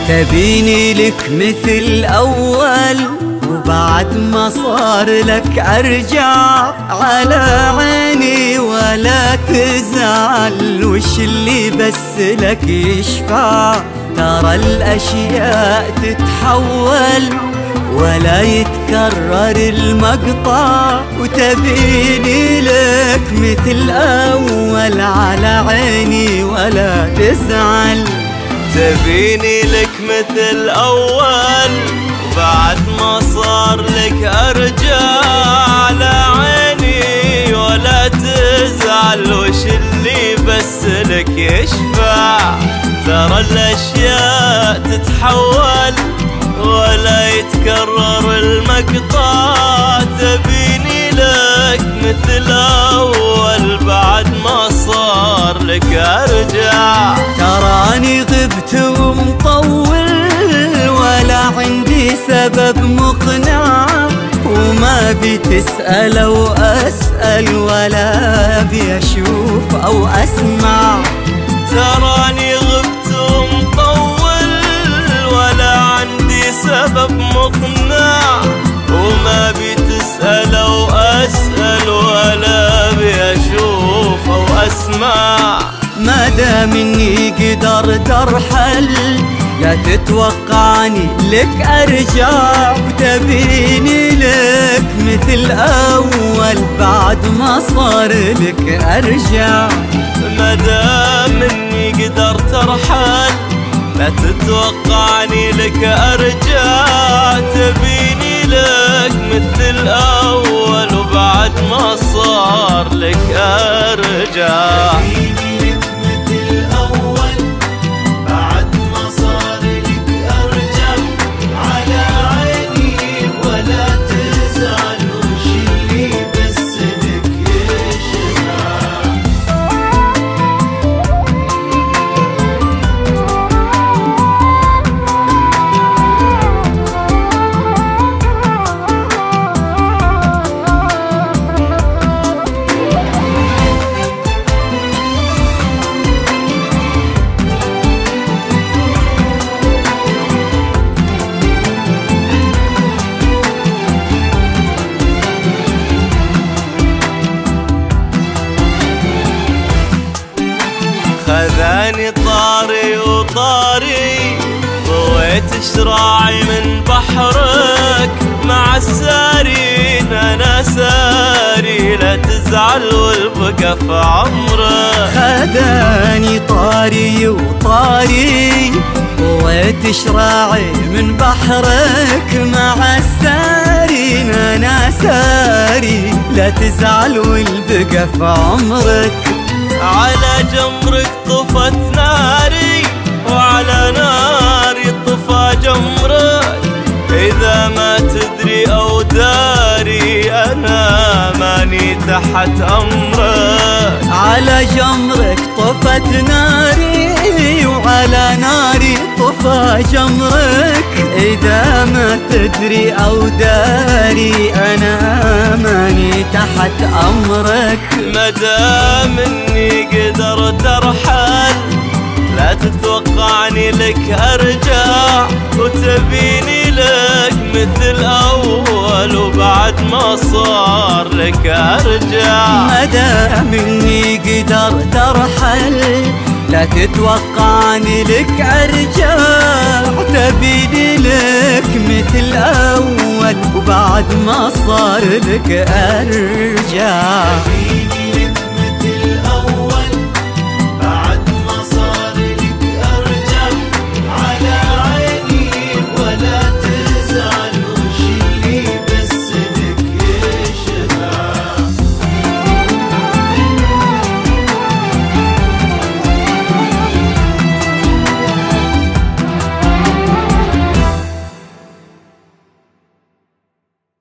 تبيني لك مثل أول وبعد ما صار لك أرجع، على عيني ولا تزعل، وش اللي بس لك يشفع. ترى الأشياء تتحول ولا يتكرر المقطع، وتبيني لك مثل أول، على عيني ولا تزعل. تبيني لك مثل أول بعد ما صار لك أرجع، على عيني ولا تزعل، وش اللي بس لك يشفع. ترى الأشياء تتحول ولا يتكرر المقطع، تبيني لك مثل أول بعد ما صار لك أرجع. تراني غبت ومطول ولا عندي سبب مقنع، وما بتسأل أو أسأل ولا بيشوف أو أسمع. تراني غبت ومطول ولا عندي سبب مقنع، وما بتسأل أو أسأل ولا بيشوف أو أسمع. ما دام اني قدرت ارحل لا تتوقعني لك ارجع، وتبيني لك مثل اول بعد ما صار لك ارجع. ما دام اني قدرت ارحل لا تتوقعني لك ارجع، تبيني لك مثل اول وبعد ما صار لك ارجع. خذاني طاري وطاري، ضويت شراعي من بحرك، مع السارين انا ساري، لا تزعل والبقى في عمرك. خذاني طاري وطاري، ضويت شراعي من بحرك، مع السارين انا ساري، لا تزعل والبقى في عمرك. على جمرك طفت ناري وعلى ناري طفى جمرك، إذا ما تدري أو داري أنا ماني تحت أمرك. على جمرك طفت ناري وعلى ناري طفى جمرك، إذا ما تدري أو داري أنا ماني تحت أمرك. مدام إني قدرت أرحل لا تتوقعني لك أرجع، وتبيني لك مثل أول وبعد ما صار لك أرجع. مدام إني قدرت أرحل لا تتوقعني لك أرجع، تبيني لك مثل أول وبعد ما صار لك أرجع.